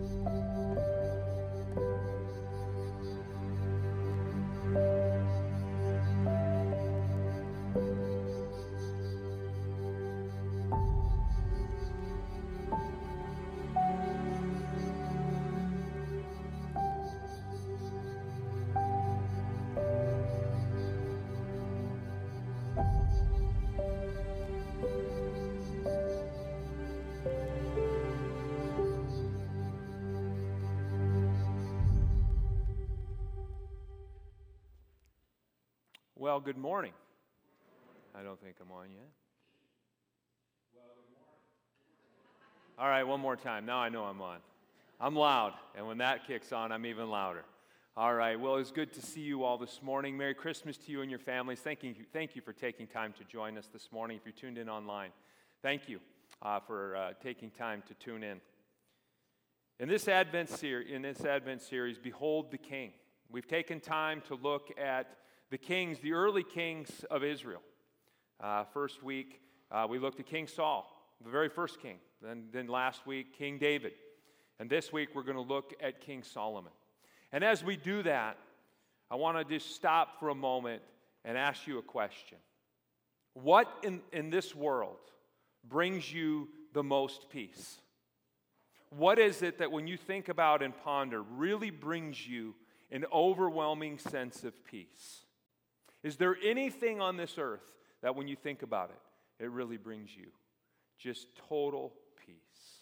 Well, good morning. I don't think I'm on yet. Well, good morning. All right, one more time. Now I know I'm on. I'm loud, and when that kicks on, I'm even louder. All right, well, it's good to see you all this morning. Merry Christmas to you and your families. Thank you for taking time to join us this morning. If you're tuned in online, thank you for taking time to tune in. In this Advent series, Behold the King, we've taken time to look at the kings, the early kings of Israel. First week, we looked at King Saul, the very first king. Then last week, King David. And this week, we're going to look at King Solomon. And as we do that, I want to just stop for a moment and ask you a question. What in this world brings you the most peace? What is it that when you think about and ponder really brings you an overwhelming sense of peace? Is there anything on this earth that when you think about it, it really brings you just total peace?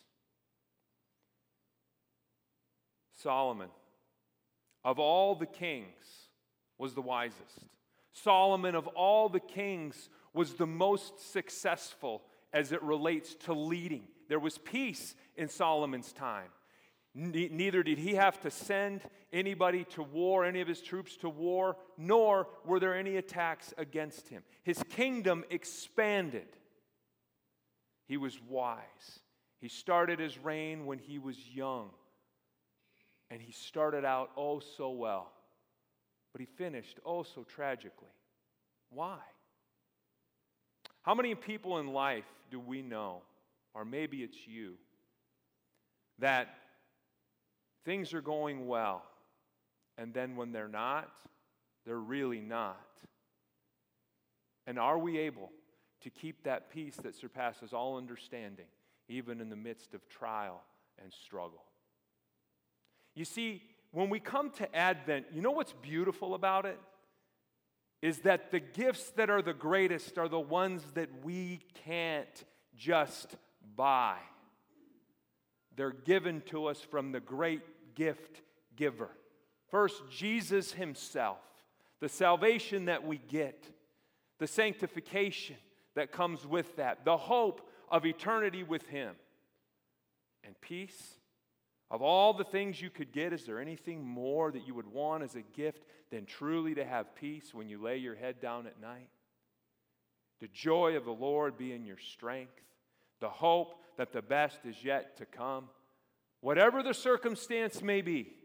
Solomon, of all the kings, was the wisest. Solomon, of all the kings, was the most successful as it relates to leading. There was peace in Solomon's time. Neither did he have to send anybody to war, any of his troops to war, nor were there any attacks against him. His kingdom expanded. He was wise. He started his reign when he was young. And he started out oh so well. But he finished oh so tragically. Why? How many people in life do we know, or maybe it's you, that things are going well, and then when they're not, they're really not? And are we able to keep that peace that surpasses all understanding, even in the midst of trial and struggle? You see, when we come to Advent, you know what's beautiful about it? Is that the gifts that are the greatest are the ones that we can't just buy. They're given to us from the great gift giver. First, Jesus himself, the salvation that we get, the sanctification that comes with that, the hope of eternity with him, and peace. Of all the things you could get, is there anything more that you would want as a gift than truly to have peace when you lay your head down at night? The joy of the Lord be in your strength, the hope that the best is yet to come. Whatever the circumstance may be,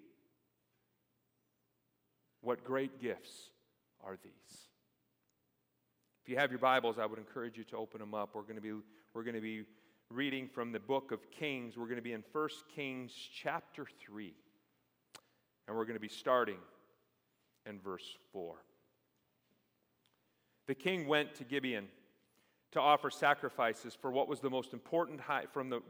what great gifts are these? If you have your Bibles, I would encourage you to open them up. We're going to be reading from the book of Kings. We're going to be in 1 Kings chapter 3. And we're going to be starting in verse 4. The king went to Gibeon to offer sacrifices for what was the most important high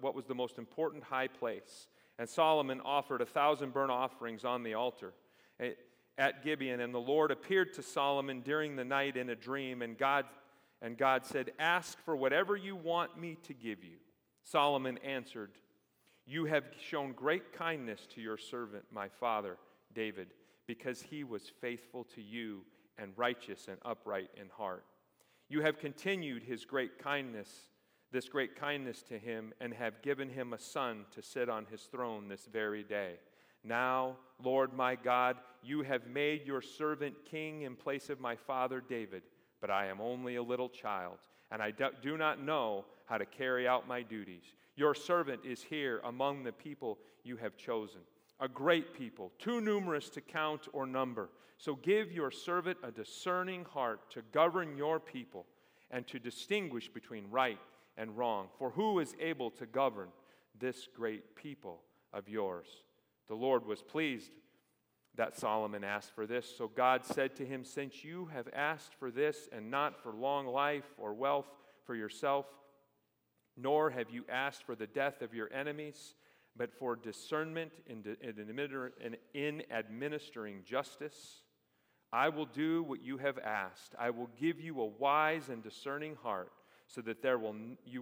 place. And Solomon offered 1,000 burnt offerings on the altar at Gibeon. And the Lord appeared to Solomon during the night in a dream, and God said, "Ask for whatever you want me to give you." Solomon answered, "You have shown great kindness to your servant, my father David, because he was faithful to you and righteous and upright in heart. You have continued this great kindness to him, and have given him a son to sit on his throne this very day. Now, Lord my God, you have made your servant king in place of my father David, but I am only a little child, and I do not know how to carry out my duties. Your servant is here among the people you have chosen, a great people, too numerous to count or number. So give your servant a discerning heart to govern your people and to distinguish between right and wrong. For who is able to govern this great people of yours." The Lord was pleased that Solomon asked for this. So God said to him, "Since you have asked for this and not for long life or wealth for yourself, nor have you asked for the death of your enemies, but for discernment in administering justice, I will do what you have asked. I will give you a wise and discerning heart, so that there will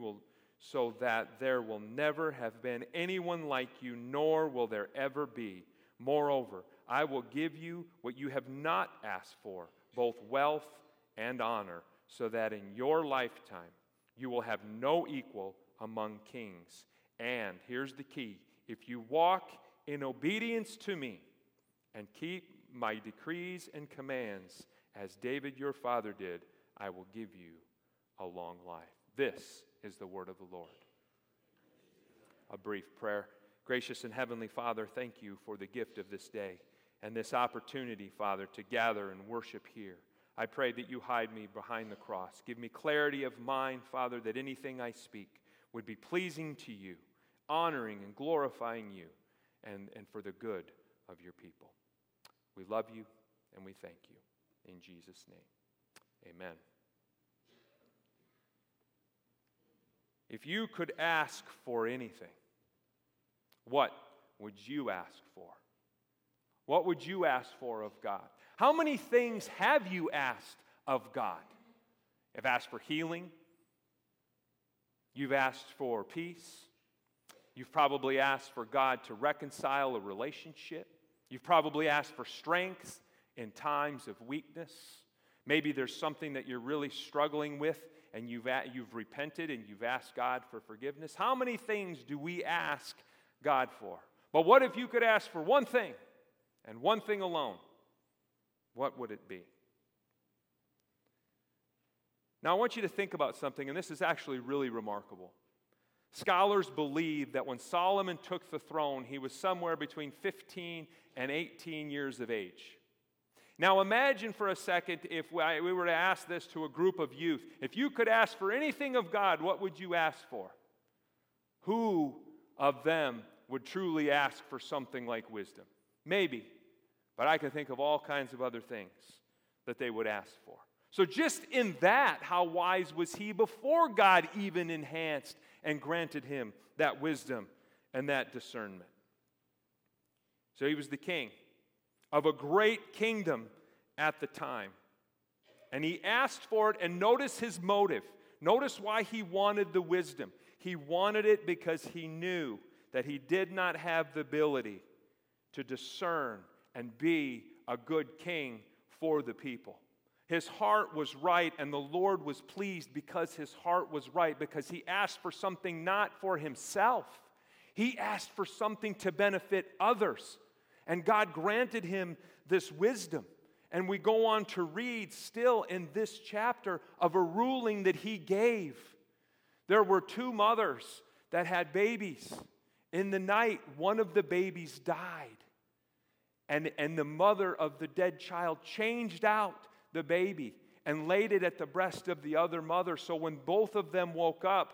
never have been anyone like you, nor will there ever be. Moreover, I will give you what you have not asked for, both wealth and honor, so that in your lifetime you will have no equal among kings. And here's the key: if you walk in obedience to me and keep my decrees and commands, as David your father did, I will give you a long life." This is the word of the Lord. A brief prayer. Gracious and heavenly Father, thank you for the gift of this day and this opportunity, Father, to gather and worship here. I pray that you hide me behind the cross. Give me clarity of mind, Father, that anything I speak would be pleasing to you, honoring and glorifying you, and for the good of your people. We love you and we thank you. In Jesus' name, amen. If you could ask for anything, what would you ask for? What would you ask for of God? How many things have you asked of God? You've asked for healing. You've asked for peace. You've probably asked for God to reconcile a relationship. You've probably asked for strength in times of weakness. Maybe there's something that you're really struggling with, and you've repented and you've asked God for forgiveness. How many things do we ask God for? But what if you could ask for one thing, and one thing alone? What would it be? Now, I want you to think about something, and this is actually really remarkable. Scholars believe that when Solomon took the throne, he was somewhere between 15 and 18 years of age. Now, imagine for a second if we were to ask this to a group of youth. If you could ask for anything of God, what would you ask for? Who of them would truly ask for something like wisdom? Maybe, but I can think of all kinds of other things that they would ask for. So just in that, how wise was he before God even enhanced and granted him that wisdom and that discernment? So he was the king of a great kingdom at the time. And he asked for it, and notice his motive. Notice why he wanted the wisdom. He wanted it because he knew that he did not have the ability to discern and be a good king for the people. His heart was right, and the Lord was pleased because his heart was right, because he asked for something not for himself. He asked for something to benefit others. And God granted him this wisdom. And we go on to read still in this chapter of a ruling that he gave. There were two mothers that had babies. In the night, one of the babies died. And the mother of the dead child changed out the baby and laid it at the breast of the other mother. So when both of them woke up,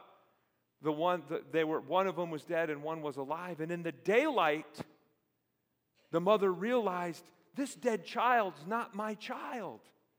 one of them was dead and one was alive. And in the daylight, the mother realized, this dead child's not my child.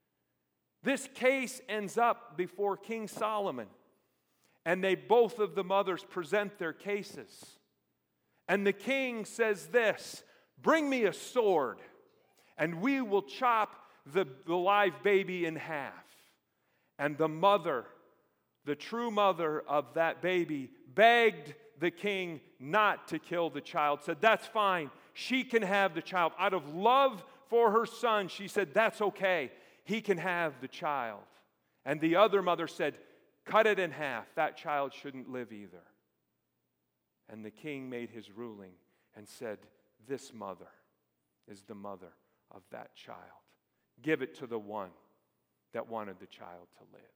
This case ends up before King Solomon. And both of the mothers present their cases. And the king says this, "Bring me a sword, and we will chop the live baby in half." And the mother, the true mother of that baby, begged the king not to kill the child, said, "That's fine. She can have the child." Out of love for her son, she said, "That's okay. He can have the child." And the other mother said, "Cut it in half. That child shouldn't live either." And the king made his ruling and said, "This mother is the mother of that child. Give it to the one that wanted the child to live."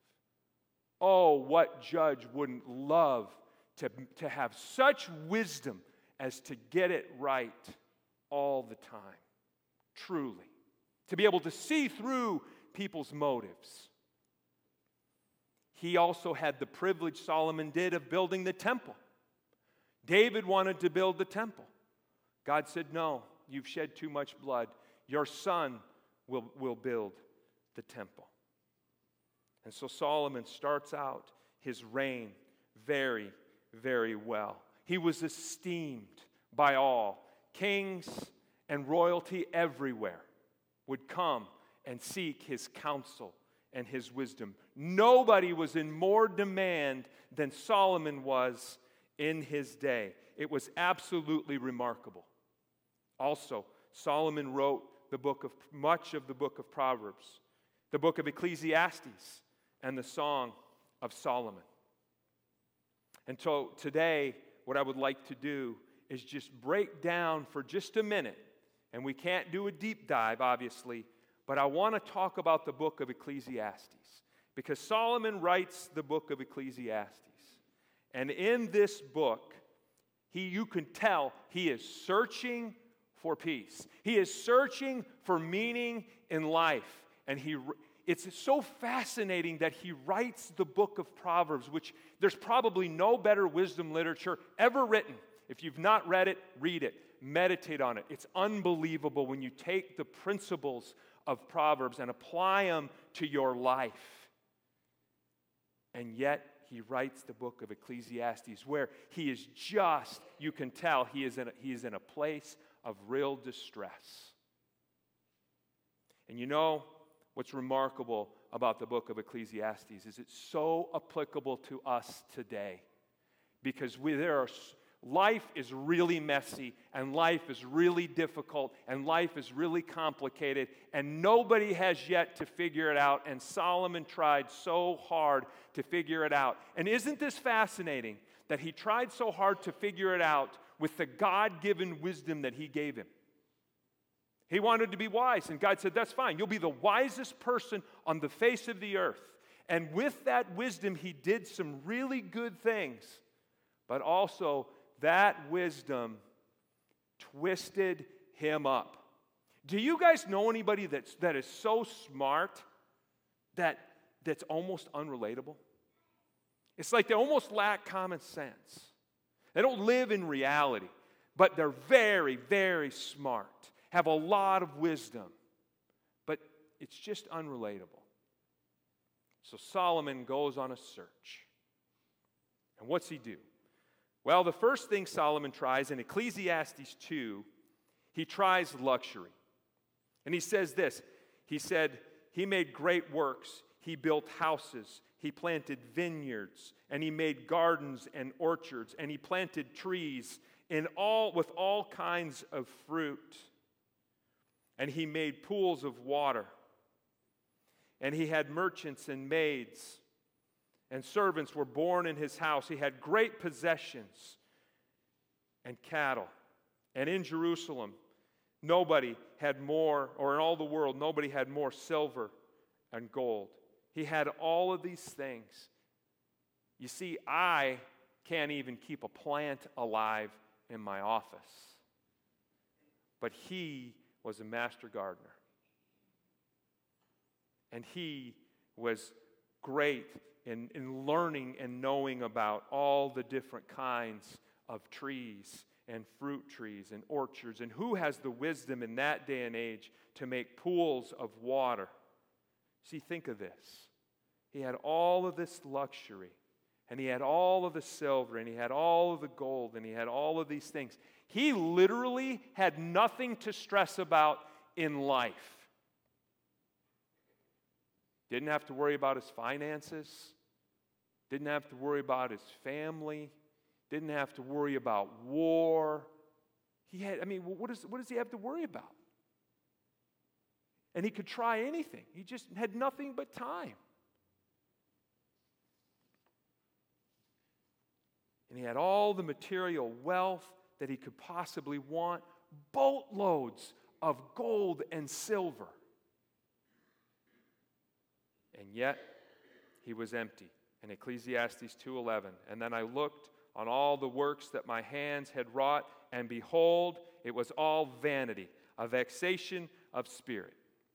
Oh, what judge wouldn't love to have such wisdom as to get it right all the time? Truly. To be able to see through people's motives. He also had the privilege, Solomon did, of building the temple. David wanted to build the temple. God said, no, you've shed too much blood. Your son will build the temple. And so Solomon starts out his reign very, very well. He was esteemed by all. Kings and royalty everywhere would come and seek his counsel and his wisdom. Nobody was in more demand than Solomon was in his day. It was absolutely remarkable. Also, Solomon wrote much of the book of Proverbs, the book of Ecclesiastes, and the Song of Solomon. And so today, what I would like to do is just break down for just a minute, and we can't do a deep dive, obviously, but I want to talk about the book of Ecclesiastes, because Solomon writes the book of Ecclesiastes. And in this book, you can tell he is searching for peace. He is searching for meaning in life. And it's so fascinating that he writes the book of Proverbs, which there's probably no better wisdom literature ever written. If you've not read it, read it. Meditate on it. It's unbelievable when you take the principles of Proverbs and apply them to your life. And yet, he writes the book of Ecclesiastes where he is just, you can tell, he is in a place of real distress. And you know what's remarkable about the book of Ecclesiastes is it's so applicable to us today, because life is really messy, and life is really difficult, and life is really complicated, and nobody has yet to figure it out, and Solomon tried so hard to figure it out. And isn't this fascinating that he tried so hard to figure it out with the God-given wisdom that he gave him? He wanted to be wise, and God said, that's fine. You'll be the wisest person on the face of the earth. And with that wisdom, he did some really good things, but also that wisdom twisted him up. Do you guys know anybody that is so smart that's almost unrelatable? It's like they almost lack common sense. They don't live in reality, but they're very, very smart, have a lot of wisdom, but it's just unrelatable. So Solomon goes on a search. And what's he do? Well, the first thing Solomon tries in Ecclesiastes 2, he tries luxury. And he says this. He said, he made great works. He built houses. He planted vineyards. And he made gardens and orchards. And he planted trees with all kinds of fruit. And he made pools of water. And he had merchants and maids. And servants were born in his house. He had great possessions and cattle. And in Jerusalem, nobody had more, or in all the world, nobody had more silver and gold. He had all of these things. You see, I can't even keep a plant alive in my office. But he was a master gardener. And he was great in learning and knowing about all the different kinds of trees and fruit trees and orchards. And who has the wisdom in that day and age to make pools of water? See, think of this. He had all of this luxury, and he had all of the silver, and he had all of the gold, and he had all of these things. He literally had nothing to stress about in life. Didn't have to worry about his finances. Didn't have to worry about his family. Didn't have to worry about war. What does he have to worry about? And he could try anything. He just had nothing but time. And he had all the material wealth that he could possibly want, boatloads of gold and silver. And yet, he was empty. In Ecclesiastes 2:11, and then I looked on all the works that my hands had wrought, and behold, it was all vanity, a vexation of spirit.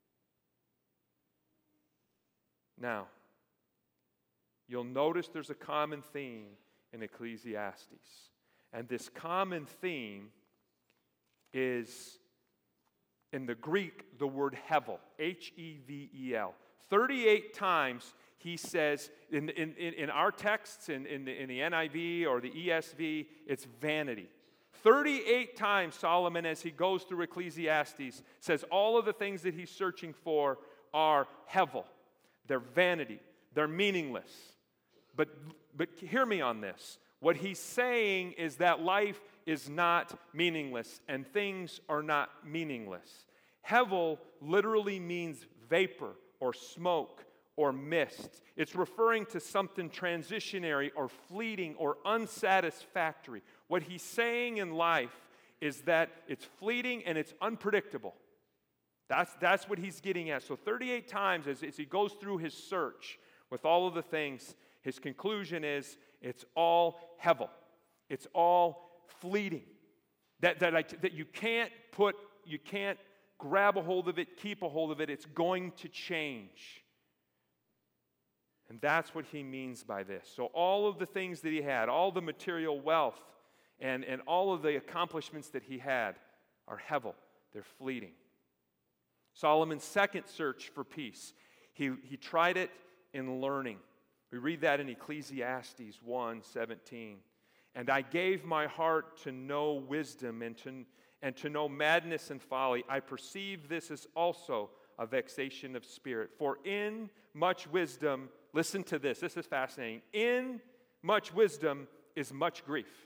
Now, you'll notice there's a common theme in Ecclesiastes. And this common theme is, in the Greek, the word hevel, H-E-V-E-L. 38 times he says, in our texts, in the NIV or the ESV, it's vanity. 38 times Solomon, as he goes through Ecclesiastes, says all of the things that he's searching for are hevel. They're vanity. They're meaningless. But hear me on this. What he's saying is that life is not meaningless and things are not meaningless. Hevel literally means vapor or smoke or mist. It's referring to something transitionary or fleeting or unsatisfactory. What he's saying in life is that it's fleeting and it's unpredictable. That's what he's getting at. So 38 times as he goes through his search with all of the things, his conclusion is it's all hevel. It's all fleeting. That you can't grab a hold of it, keep a hold of it. It's going to change. And that's what he means by this. So all of the things that he had, all the material wealth, and all of the accomplishments that he had are hevel. They're fleeting. Solomon's second search for peace, he tried it in learning. We read that in Ecclesiastes 1:17. And I gave my heart to know wisdom and to know madness and folly. I perceive this is also a vexation of spirit. For in much wisdom, listen to this is fascinating. In much wisdom is much grief.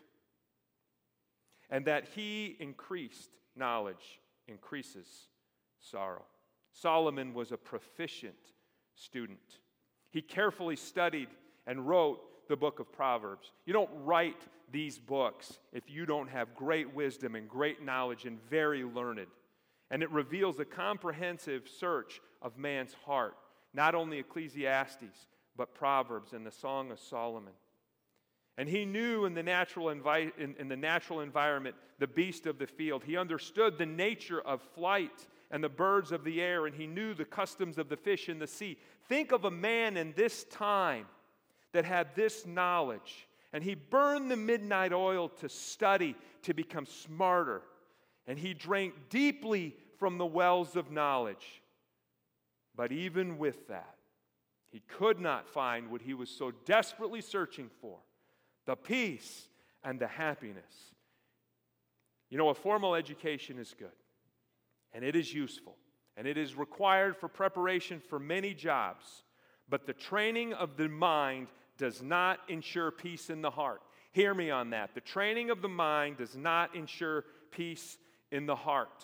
And that he increased knowledge increases sorrow. Solomon was a proficient student. He carefully studied and wrote the book of Proverbs. You don't write these books if you don't have great wisdom and great knowledge and very learned. And it reveals a comprehensive search of man's heart. Not only Ecclesiastes, but Proverbs and the Song of Solomon. And he knew in the natural environment the beast of the field. He understood the nature of flight and the birds of the air, and he knew the customs of the fish in the sea. Think of a man in this time that had this knowledge, and he burned the midnight oil to study, to become smarter, and he drank deeply from the wells of knowledge. But even with that, he could not find what he was so desperately searching for, the peace and the happiness. You know, a formal education is good, and it is useful, and it is required for preparation for many jobs, but the training of the mind does not ensure peace in the heart. Hear me on that. The training of the mind does not ensure peace in the heart.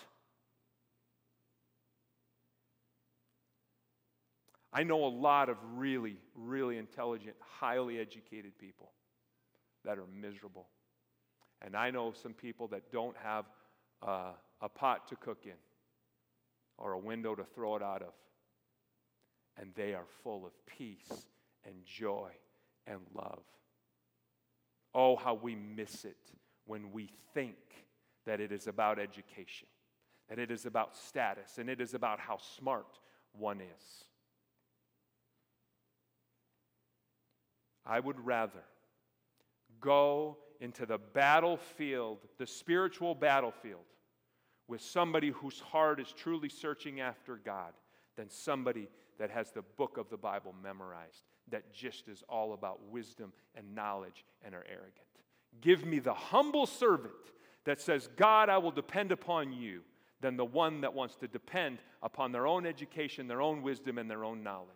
I know a lot of really, really intelligent, highly educated people that are miserable. And I know some people that don't have a pot to cook in or a window to throw it out of. And they are full of peace and joy and love. Oh, how we miss it when we think that it is about education, that it is about status, and it is about how smart one is. I would rather go into the battlefield, the spiritual battlefield, with somebody whose heart is truly searching after God than somebody that has the book of the Bible memorized, that just is all about wisdom and knowledge and are arrogant. Give me the humble servant that says, God, I will depend upon you, than the one that wants to depend upon their own education, their own wisdom, and their own knowledge.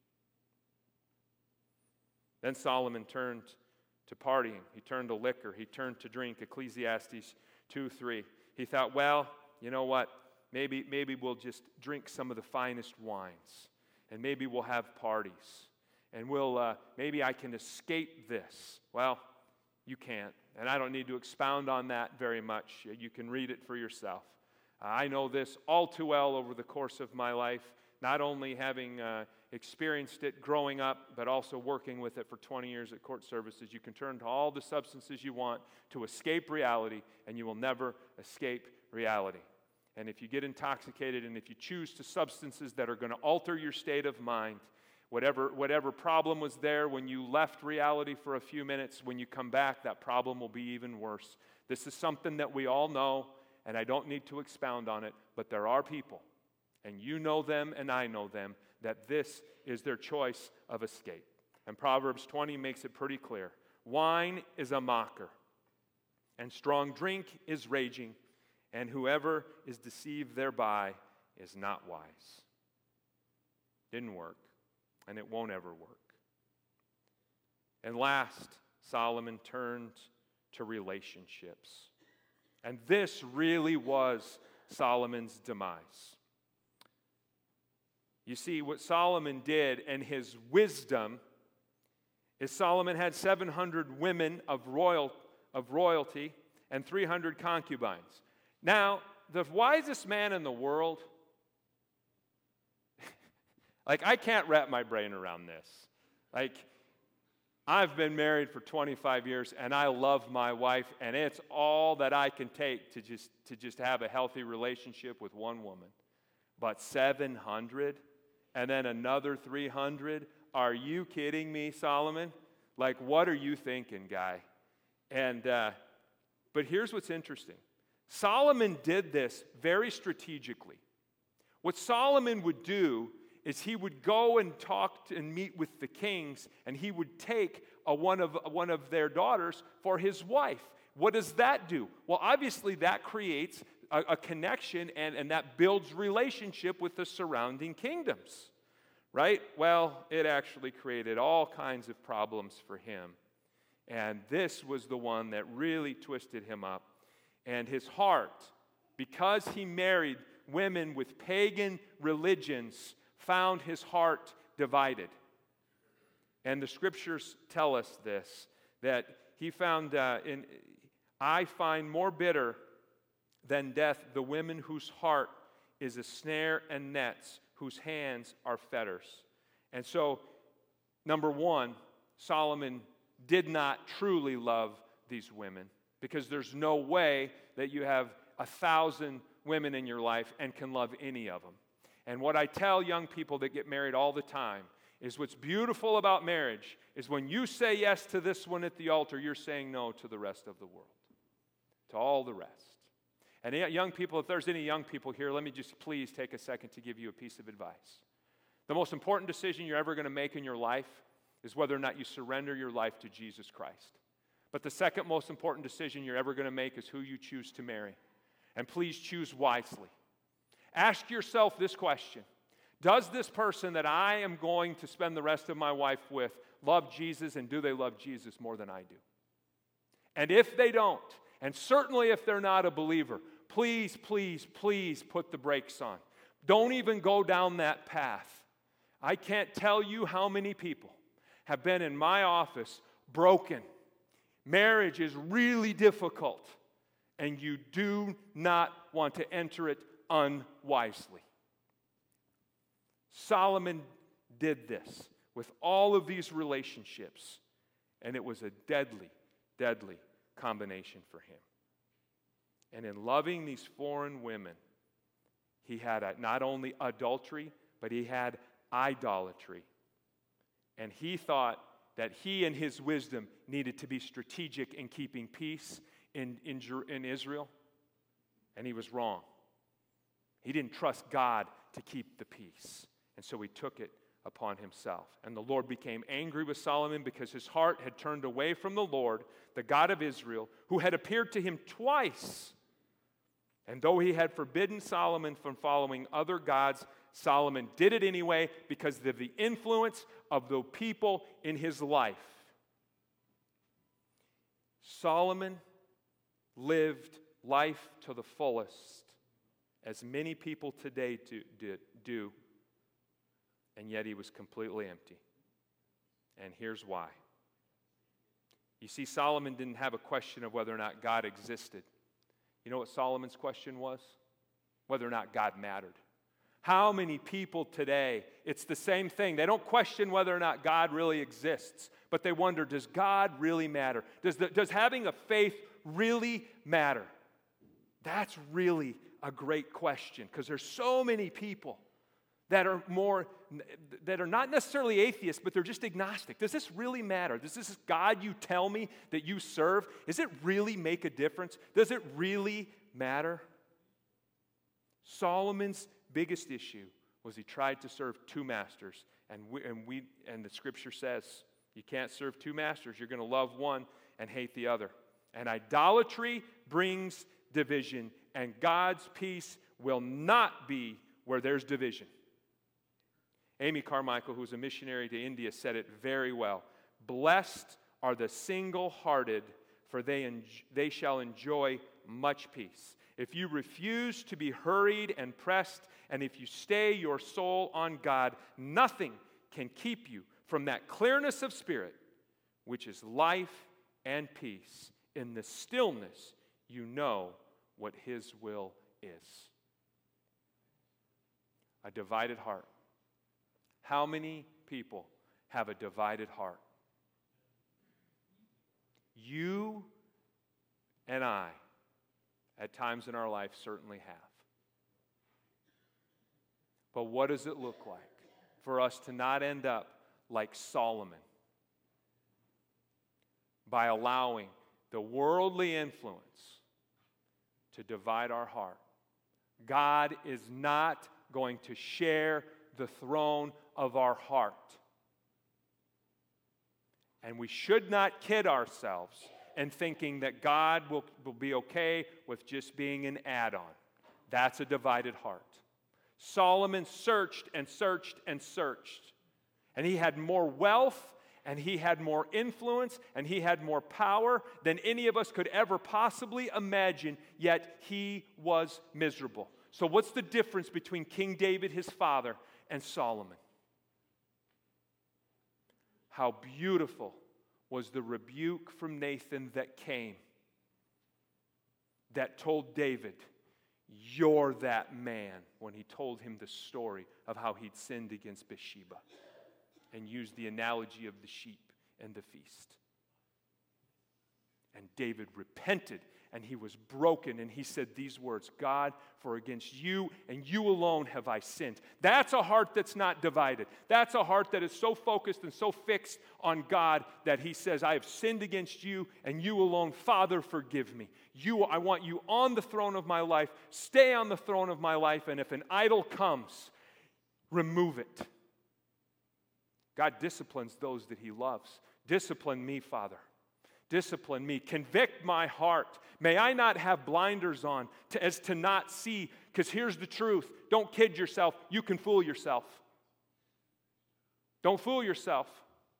Then Solomon turned to partying. He turned to liquor. He turned to drink. Ecclesiastes 2:3. He thought, well, you know what? Maybe we'll just drink some of the finest wines. And maybe we'll have parties. And maybe I can escape this. Well, you can't. And I don't need to expound on that very much. You can read it for yourself. I know this all too well over the course of my life, not only having experienced it growing up, but also working with it for 20 years at Court Services. You can turn to all the substances you want to escape reality, and you will never escape reality. And if you get intoxicated, and if you choose to substances that are going to alter your state of mind, whatever problem was there when you left reality for a few minutes, when you come back, that problem will be even worse. This is something that we all know, and I don't need to expound on it, but there are people, and you know them and I know them, that this is their choice of escape. And Proverbs 20 makes it pretty clear. Wine is a mocker, and strong drink is raging, and whoever is deceived thereby is not wise. Didn't work, and it won't ever work. And last, Solomon turned to relationships. And this really was Solomon's demise. You see, what Solomon did in his wisdom is Solomon had 700 women of royalty and 300 concubines. Now, the wisest man in the world, I can't wrap my brain around this. I've been married for 25 years, and I love my wife, and it's all that I can take to just have a healthy relationship with one woman. But 700, and then another 300? Are you kidding me, Solomon? What are you thinking, guy? But here's what's interesting. Solomon did this very strategically. What Solomon would do is he would go and talk and meet with the kings, and he would take one of their daughters for his wife. What does that do? Well, obviously that creates a connection, and that builds relationship with the surrounding kingdoms, right? Well, it actually created all kinds of problems for him, and this was the one that really twisted him up. And his heart, because he married women with pagan religions, found his heart divided. And the scriptures tell us this, that he found, I find more bitter than death the women whose heart is a snare and nets, whose hands are fetters. And so, number one, Solomon did not truly love these women, because there's no way that you have 1,000 women in your life and can love any of them. And what I tell young people that get married all the time is what's beautiful about marriage is when you say yes to this one at the altar, you're saying no to the rest of the world, to all the rest. And young people, if there's any young people here, let me just please take a second to give you a piece of advice. The most important decision you're ever going to make in your life is whether or not you surrender your life to Jesus Christ. But the second most important decision you're ever going to make is who you choose to marry. And please choose wisely. Ask yourself this question. Does this person that I am going to spend the rest of my life with love Jesus, and do they love Jesus more than I do? And if they don't, and certainly if they're not a believer, please, please, please put the brakes on. Don't even go down that path. I can't tell you how many people have been in my office broken. Marriage is really difficult, and you do not want to enter it unwisely. Solomon did this with all of these relationships, and it was a deadly, deadly combination for him. And in loving these foreign women, he had not only adultery, but he had idolatry. And he thought that he in his wisdom needed to be strategic in keeping peace in Israel, and he was wrong. He didn't trust God to keep the peace, and so he took it upon himself. And the Lord became angry with Solomon because his heart had turned away from the Lord, the God of Israel, who had appeared to him twice. And though he had forbidden Solomon from following other gods, Solomon did it anyway because of the influence of the people in his life. Solomon lived life to the fullest, as many people today do, and yet he was completely empty. And here's why. You see, Solomon didn't have a question of whether or not God existed. You know what Solomon's question was? Whether or not God mattered. How many people today, it's the same thing. They don't question whether or not God really exists, but they wonder, does God really matter? Does having a faith really matter? That's really a great question, because there's so many people that are not necessarily atheists, but they're just agnostic. Does this really matter? Does this God you tell me that you serve, does it really make a difference? Does it really matter? Solomon's biggest issue was he tried to serve two masters. And the scripture says you can't serve two masters. You're going to love one and hate the other. And idolatry brings division, and God's peace will not be where there's division. Amy Carmichael, who was a missionary to India, said it very well. Blessed are the single-hearted, for they shall enjoy much peace. If you refuse to be hurried and pressed, and if you stay your soul on God, nothing can keep you from that clearness of spirit, which is life and peace. In the stillness, you know what His will is. A divided heart. How many people have a divided heart? You and I, at times in our life, certainly have. But what does it look like for us to not end up like Solomon by allowing the worldly influence to divide our heart? God is not going to share the throne of our heart. And we should not kid ourselves in thinking that God will be okay with just being an add-on. That's a divided heart. Solomon searched and searched and searched. And he had more wealth, and he had more influence, and he had more power than any of us could ever possibly imagine, yet he was miserable. So what's the difference between King David, his father, and Solomon? How beautiful was the rebuke from Nathan that came, that told David, "You're that man," when he told him the story of how he'd sinned against Bathsheba and used the analogy of the sheep and the feast. And David repented, and he was broken, and he said these words, "God, for against you and you alone have I sinned." That's a heart that's not divided. That's a heart that is so focused and so fixed on God that he says, "I have sinned against you and you alone. Father, forgive me. I want you on the throne of my life. Stay on the throne of my life, and if an idol comes, remove it." God disciplines those that he loves. Discipline me, Father. Discipline me. Convict my heart. May I not have blinders on as to not see, because here's the truth. Don't kid yourself. You can fool yourself. Don't fool yourself.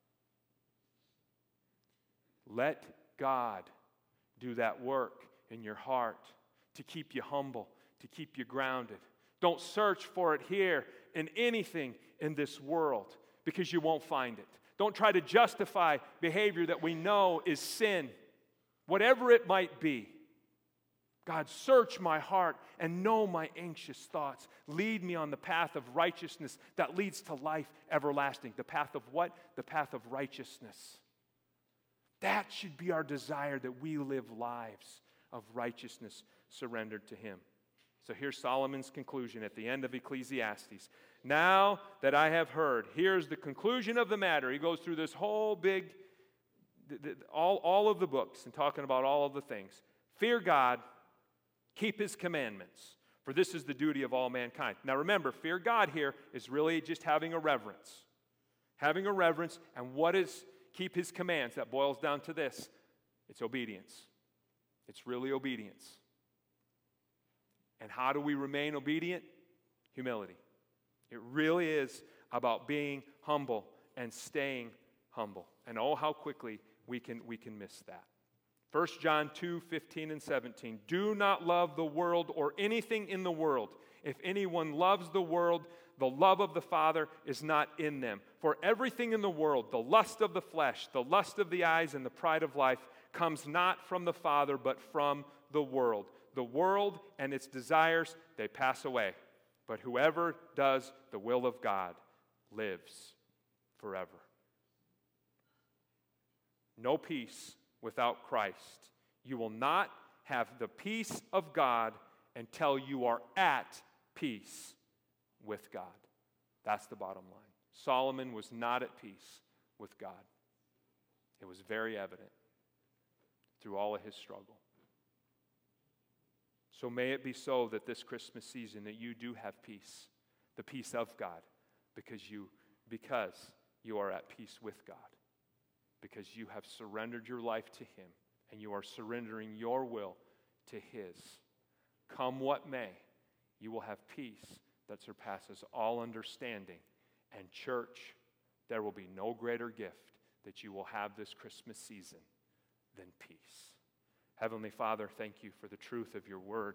Let God do that work in your heart to keep you humble, to keep you grounded. Don't search for it here in anything in this world, because you won't find it. Don't try to justify behavior that we know is sin, whatever it might be. God, search my heart and know my anxious thoughts. Lead me on the path of righteousness that leads to life everlasting. The path of what? The path of righteousness. That should be our desire, that we live lives of righteousness surrendered to Him. So here's Solomon's conclusion at the end of Ecclesiastes. Now that I have heard, here's the conclusion of the matter. He goes through this whole big, all of the books and talking about all of the things. Fear God, keep His commandments, for this is the duty of all mankind. Now remember, fear God here is really just having a reverence. Having a reverence, and what is keep His commands? That boils down to this. It's obedience. It's really obedience. And how do we remain obedient? Humility. It really is about being humble and staying humble. And oh, how quickly we can miss that. 1 John 2:15 and 17. Do not love the world or anything in the world. If anyone loves the world, the love of the Father is not in them. For everything in the world, the lust of the flesh, the lust of the eyes, and the pride of life, comes not from the Father, but from the world. The world and its desires, they pass away. But whoever does the will of God lives forever. No peace without Christ. You will not have the peace of God until you are at peace with God. That's the bottom line. Solomon was not at peace with God. It was very evident through all of his struggle. So may it be so that this Christmas season that you do have peace, the peace of God, because you are at peace with God, because you have surrendered your life to Him and you are surrendering your will to His. Come what may, you will have peace that surpasses all understanding. And church, there will be no greater gift that you will have this Christmas season than peace. Heavenly Father, thank you for the truth of your word.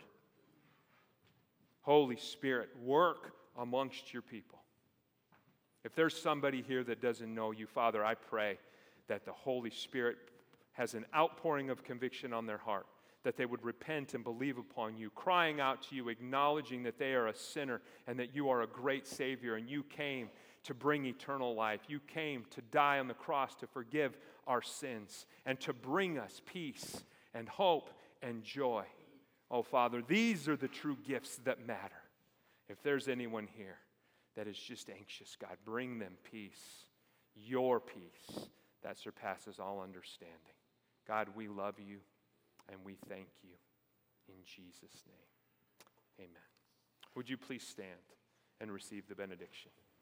Holy Spirit, work amongst your people. If there's somebody here that doesn't know you, Father, I pray that the Holy Spirit has an outpouring of conviction on their heart, that they would repent and believe upon you, crying out to you, acknowledging that they are a sinner and that you are a great Savior and you came to bring eternal life. You came to die on the cross to forgive our sins and to bring us peace and hope and joy. Oh, Father, these are the true gifts that matter. If there's anyone here that is just anxious, God, bring them peace, your peace that surpasses all understanding. God, we love you and we thank you in Jesus' name. Amen. Would you please stand and receive the benediction?